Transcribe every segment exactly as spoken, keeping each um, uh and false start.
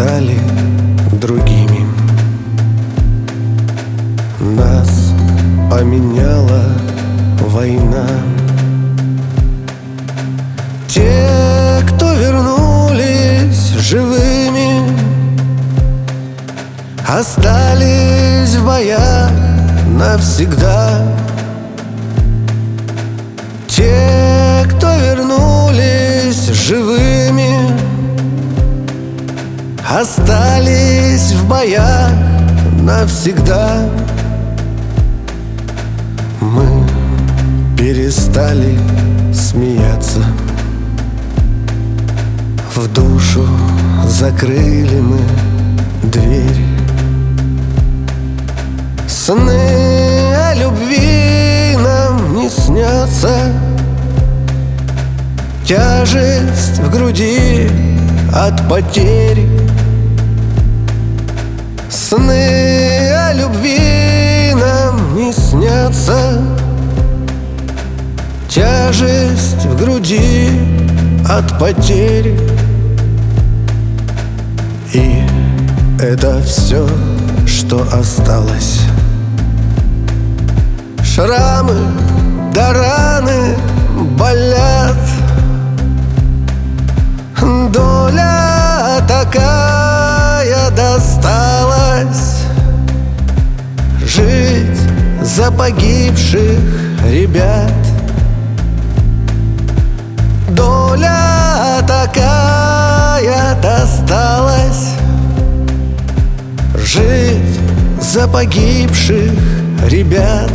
стали другими. Нас поменяла война. Те, кто вернулись живыми, остались в боях навсегда. Те, кто вернулись живыми, остались в боях навсегда. Мы перестали смеяться, в душу закрыли мы дверь. Сны о любви нам не снятся, тяжесть в груди от потерь. Сны о любви нам не снятся, тяжесть в груди от потерь. И это все, что осталось. Шрамы да раны болят. Доля такая досталась, жить за погибших ребят. Доля такая досталась, жить за погибших ребят.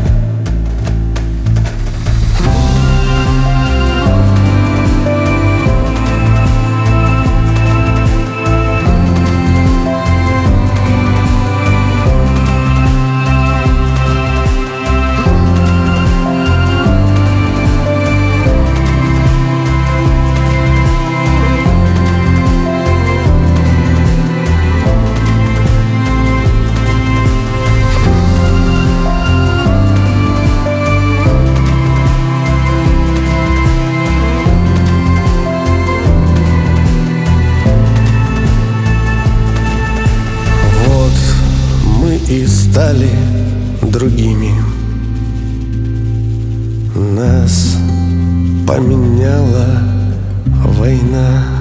И стали другими. Нас поменяла война.